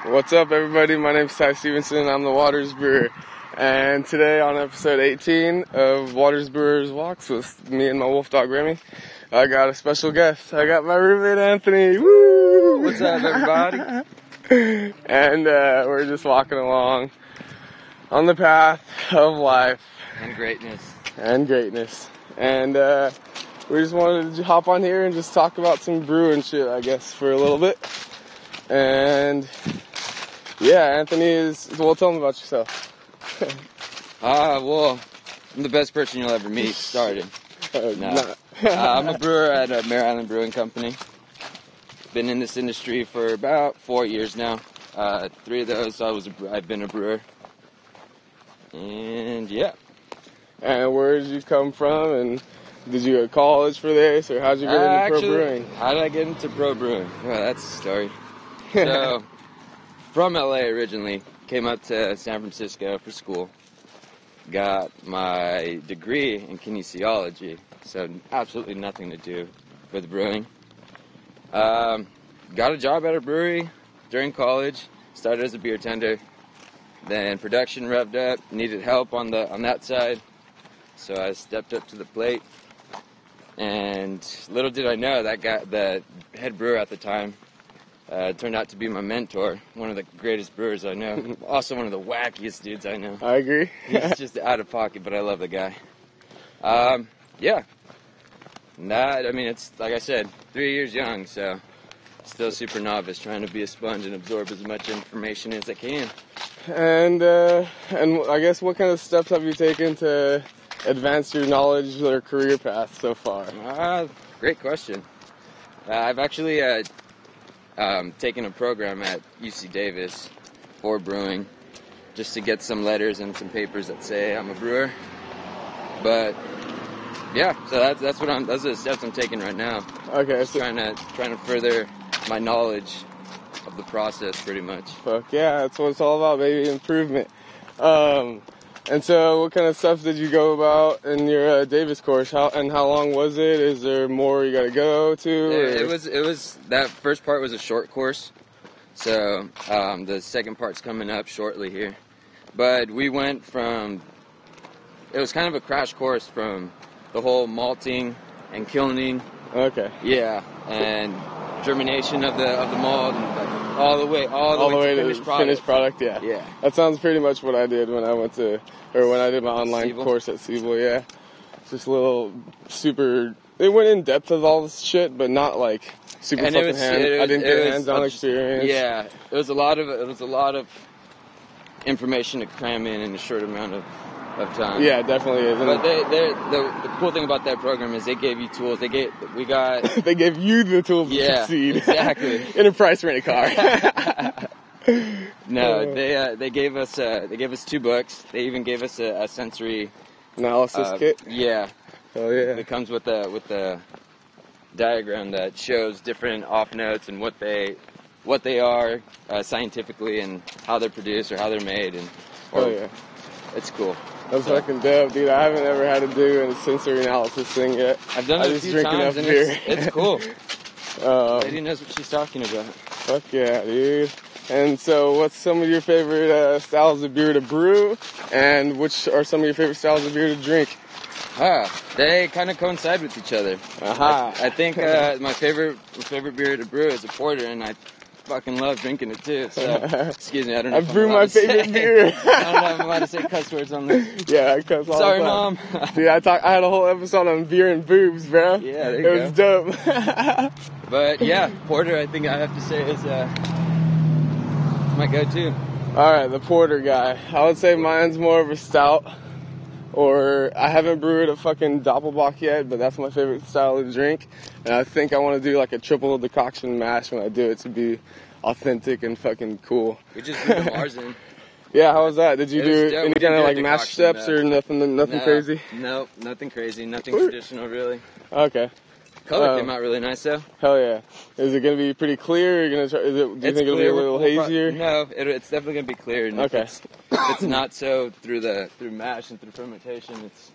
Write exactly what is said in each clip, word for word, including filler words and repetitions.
What's up, everybody? My name is Ty Stevenson. I'm the Waters Brewer. And today on episode eighteen of Waters Brewers Walks with me and my wolf dog Remy, I got a special guest. I got my roommate Anthony. Woo! What's up, everybody? And uh, we're just walking along on the path of life. And greatness. And greatness. And uh, we just wanted to hop on here and just talk about some brewing shit, I guess, for a little bit. And yeah, Anthony is, well, tell me about yourself. Ah, uh, well, I'm the best person you'll ever meet. Started. Uh, No. uh, I'm a brewer at uh, Mare Island Brewing Company. Been in this industry for about four years now. Uh, three of those, I was a, I've been a brewer. And yeah. And where did you come from? And did you go to college for this? Or how'd you get Uh, into actually, pro brewing? How did I get into pro brewing? Well, that's the story. So, from L A originally, came up to San Francisco for school. Got my degree in kinesiology, so absolutely nothing to do with brewing. Um, got a job at a brewery during college. Started as a beer tender. Then production revved up. Needed help on the on that side, so I stepped up to the plate. And little did I know, that guy, the head brewer at the time, uh, turned out to be my mentor. One of the greatest brewers I know. Also one of the wackiest dudes I know. I agree. He's just out of pocket, but I love the guy. Um, yeah. That, I mean, it's, like I said, three years young, so still super novice, trying to be a sponge and absorb as much information as I can. And, uh, and I guess what kind of steps have you taken to advance your knowledge or career path so far? Uh, great question. Uh, I've actually uh, um, taken a program at U C Davis for brewing, just to get some letters and some papers that say I'm a brewer. But yeah, so that's that's what I'm. Those are the steps I'm taking right now. Okay, Just so trying to trying to further my knowledge of the process, pretty much. fuck yeah, that's what it's all about, baby. Improvement. Um, and so, what kind of stuff did you go about in your uh, Davis course? How and how long was it? Is there more you got to go to? It, or- it was it was that first part was a short course, so um, the second part's coming up shortly here. But we went from it was kind of a crash course from the whole malting and kilning, Okay. yeah, and germination of the of the malt, and like all the way all the All way, the way to to finished product. finished product, yeah. Yeah. That sounds pretty much what I did when I went to, or when I did my online Siebel? course at Siebel, yeah. Just a little super, they went in depth with all this shit, but not like super And it fucking was- hand, it I was- didn't it get was hands-on a- experience. Yeah, it was a lot of it was a lot of information to cram in in a short amount of, of time. Yeah, it definitely is. And But they, they, the, the cool thing about that program is they gave you tools. They gave, we got, they gave you the tools to Yeah, succeed. exactly. In a price rent a car. no, they, uh, they gave us, uh, they gave us two books. They even gave us a, a sensory, Analysis uh, kit. yeah. Oh yeah. It comes with a, with a diagram that shows different off notes and what they, what they are, uh, scientifically, and how they're produced or how they're made, and, or, Oh yeah. it's cool. That's So- fucking dope, dude. I haven't ever had to do a sensory analysis thing yet. I've done I it a just few drink times, enough and beer. it's, it's cool. Um, Lady knows what she's talking about. Fuck yeah, dude. And so, what's some of your favorite uh, styles of beer to brew? And which are some of your favorite styles of beer to drink? Ah, they kind of coincide with each other. Aha. I, I think uh, my favorite my favorite beer to brew is a porter, and I fucking love drinking it too. So, excuse me, I don't know. I if I'm brew allowed my to say- favorite beer. I don't know if I'm allowed to say cuss words on this. Yeah, I cuss all Sorry, the time. mom. Dude, I talk. I had a whole episode on beer and boobs, bro. Yeah, there you it was dope. But yeah, porter, I think I have to say is uh, my go-to. All right, the porter guy. I would say mine's more of a stout. Or I haven't brewed a fucking Doppelbock yet, but that's my favorite style of drink. And I think I want to do like a triple decoction mash when I do it to be authentic and fucking cool. We just brewed a Marzen. Yeah, how was that? Did you It was do dope. any We did kind of do a like mash decoction steps or mash. nothing? Nothing No, crazy. Nope, nothing crazy, nothing Woo. traditional really. Okay. Color Um, came out really nice though. Hell yeah. Is it gonna be pretty clear? Or are you gonna try? Is it? Do you It's think it'll be a clear. little We'll pro- hazier? No, it, it's definitely gonna be clear. And Okay. If it's, if it's not so through the through mash and through fermentation, it's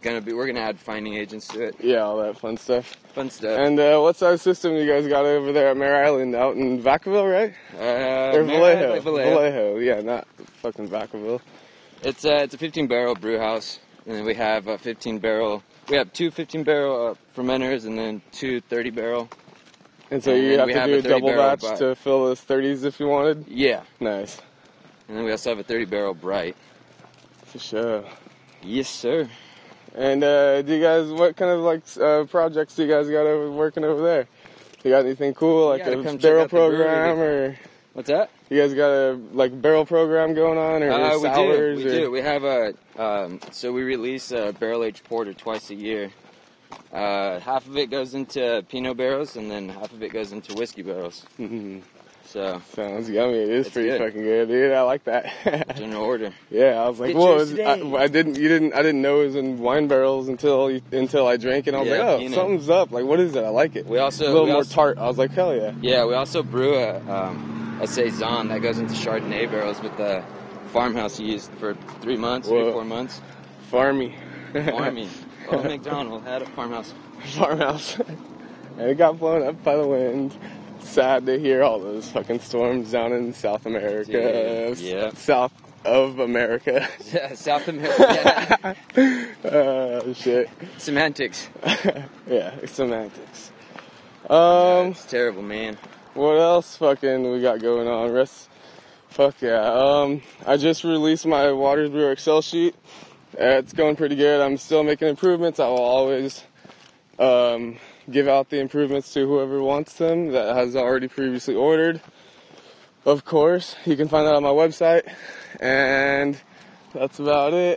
gonna be we're gonna add finding agents to it. Yeah, all that fun stuff. Fun stuff. And uh, what size system you guys got over there at Mare Island out in Vacaville, right? Uh, Or Vallejo. Vallejo. Vallejo, yeah, not fucking Vacaville. It's uh, it's a fifteen barrel brew house, and then we have a fifteen barrel. We have two fifteen barrel uh, fermenters, and then two thirty barrel. And so And you then have we to have do a a double thirty barrel batch bi- to fill those thirties if you wanted? Yeah, Nice. and then we also have a thirty barrel bright. For sure. Yes, sir. And uh, do you guys, what kind of like uh, projects do you guys got over, working over there? You got anything cool, like gotta a come check barrel out the brewery. program, or What's that? you guys got a like barrel program going on, or Uh, we do. sours? We or? do. We have a um, so we release a barrel aged porter twice a year. Uh, half of it goes into Pinot barrels, and then half of it goes into whiskey barrels. Mhm. So Sounds yummy. It is It's pretty good. fucking good, dude. I like that. general order. Yeah, I was like, Get whoa! yours is- I, today. I didn't, you didn't, I didn't know it was in wine barrels until you- until I drank it. I was Yeah, like, oh, you know. something's up. Like, what is it? I like it. We also a little we more also, tart. I was like, hell yeah. Yeah, we also brew a um, a saison that goes into Chardonnay barrels with the farmhouse used for three months, Whoa. three four months. Farmy. Farming. Old McDonald had a farmhouse. Farmhouse. And it got blown up by the wind. Sad to hear all those fucking storms down in South America. Dude, yeah. South of America. South America. uh, shit. Semantics. Yeah, semantics. Um, It's terrible, man. what else fucking we got going on? Rest. Fuck yeah. Um, I just released my Waters Brewer Excel sheet. Uh, It's going pretty good. I'm still making improvements. I will always um, give out the improvements to whoever wants them that has already previously ordered. Of course, you can find that on my website. And that's about it.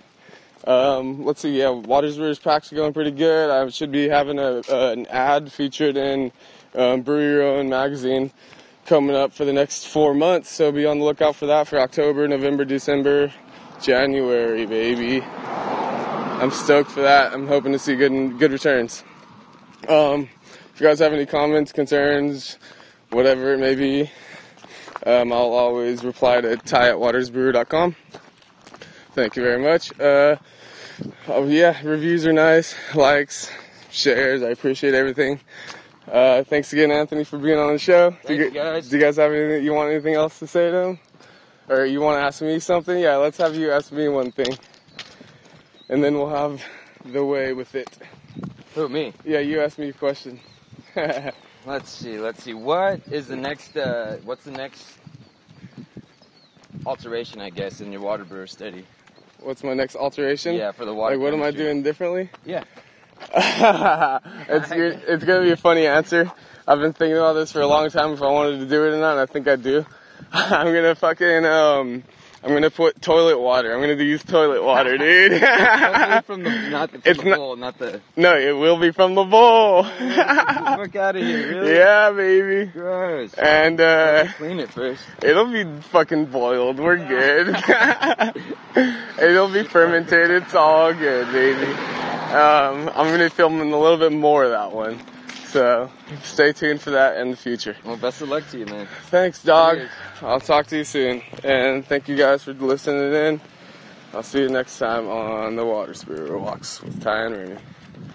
Um, let's see, yeah, Waters Brewer's packs are going pretty good. I should be having a, uh, an ad featured in um, Brew Your Own magazine coming up for the next four months. So be on the lookout for that for October, November, December, January, baby. I'm stoked for that. I'm hoping to see good good returns. Um, if you guys have any comments, concerns, whatever it may be, um, I'll always reply to ty at watersbrewer dot com. Thank you very much. Uh, oh yeah, reviews are nice, likes, shares. I appreciate everything. Uh, thanks again, Anthony, for being on the show. Thank do you, guys. Do you guys have anything? You want anything else to say to him, or you want to ask me something? Yeah, let's have you ask me one thing, and then we'll have the way with it. Who, me? Yeah, you ask me a question. Let's see, let's see. What is the next, uh, what's the next alteration, I guess, in your water brewer study? What's my next alteration? Yeah, for the water Like, what am I chemistry. doing differently? Yeah. it's you're- it's gonna be a funny answer. I've been thinking about this for a long time if I wanted to do it or not, and I think I do. I'm gonna fucking um, I'm gonna put toilet water. I'm gonna use toilet water, dude. Hopefully from the, not the, from It's the not- bowl, not the... No, it will be from the bowl. Get the fuck out of here, really? Yeah, baby. Gross. And uh, Clean it first. it'll be fucking boiled. We're good. It'll be fermented. It's all good, baby. Um, I'm gonna film a little bit more of that one. So stay tuned for that in the future. Well, best of luck to you, man. Thanks, dog. Cheers. I'll talk to you soon. And thank you guys for listening in. I'll see you next time on the Waters Brewer Walks with Ty and Rooney.